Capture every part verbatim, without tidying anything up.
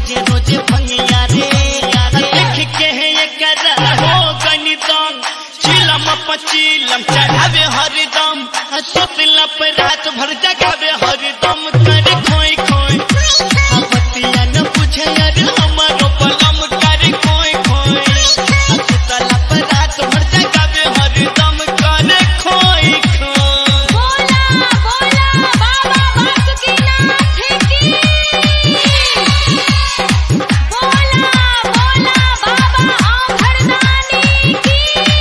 खोजे रोजे भंगिया रे देख के है ये कर हो गणितम चिलम पचिलम चढ़ावे हरदम सुतला पे रात भर जगावे हरदम कर खोई खोई बतिया न पूछे यार हमारो बलम कर खोई खोई सुतला पे रात भर जगावे हरदम कर खोई खोई। बोला बोला बाबा बासुकीनाथ की बोला बोला बाबा औघड़दानी की।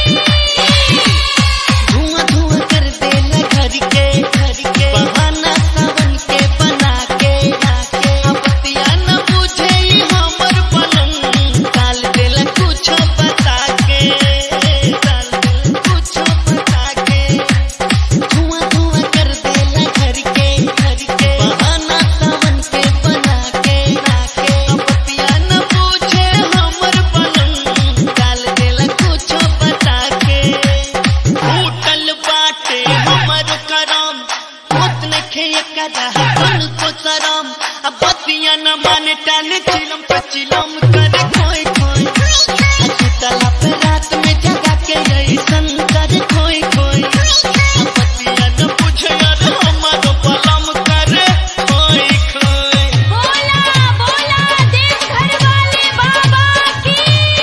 धुआं धुआं कर देला घर के घर के बहाना सावन के बना के बतिया न पूछे हमर बलम डाल देला कुछ बता के डाल देला कुछ बता के। धुआं धुआं कर देला घर के घर के बहाना सावन के बना के बतिया न पूछे हमर बलम डाल देला कुछ बता के। होटल बाटे हमर करम होत नखे एकरा कौन को शरम अब बतिया न माने टाने चिलम पचिलम कर खोई खोई सुतला पे रात में जगा के ऐसन कर खोई खोई बतिया न पूछे यार हमारो बलम कर खोई खोई। बोला बोला देवघर वाले बाबा की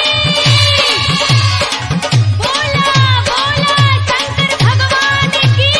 बोला बोला शंकर भगवान की।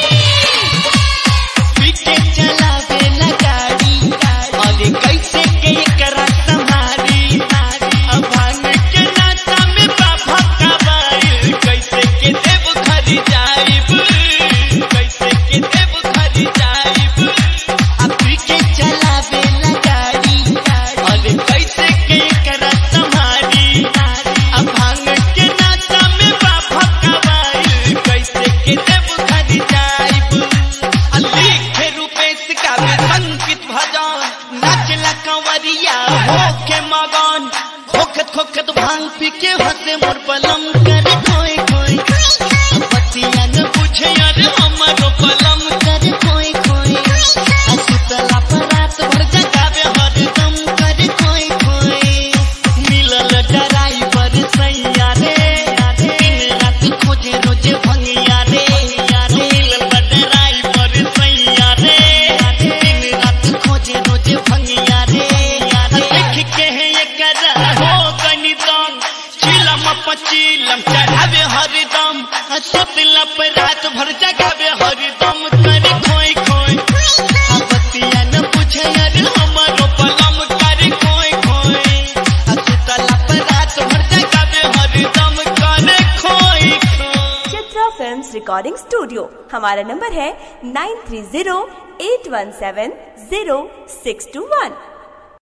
पीछे चलावे ला गाड़ी और कैसे के करा संभारी अब भांग के नाता में बाबा कबाइल कैसे के देव घर जाइब कैसे के देव घर जाइब। अब पीछे चलावे ला गाड़ी और कैसे के करा संभारी अब भांग के नाता में बाबा कबाइल कैसे के देव घर जाइब। लिखे रूपेश गावे संकित भजन नाचला कंवरिया होके मगन खोखत खोखत भांग पी के हंसे मोर बलम कर खोई खोई बतिया न पूछे यार हमारो बलम कर खोई खोई सुतला पर रात भर जगावे हरदम कर खोई खोई। मिलल ड्राइवर सैया रे दिन रात खोजे रोजे भंगिया रे मिलल ड्राइवर सैया रे दिन रात खोजे रोजे भंगिया रे देख के है ये कर हो गणितम चिलम पचिलम चढ़ावे हरदम सुतला पे रात भर जगावे हरदम कर खोई खोई बतिया न पूछे यार हमारो बलम कर खोई खोई सुतला पे रात भर जगावे हरदम कर खोई खोई। Chitra films recording studio. हमारा नंबर है nine three zero eight one seven zero six two वन।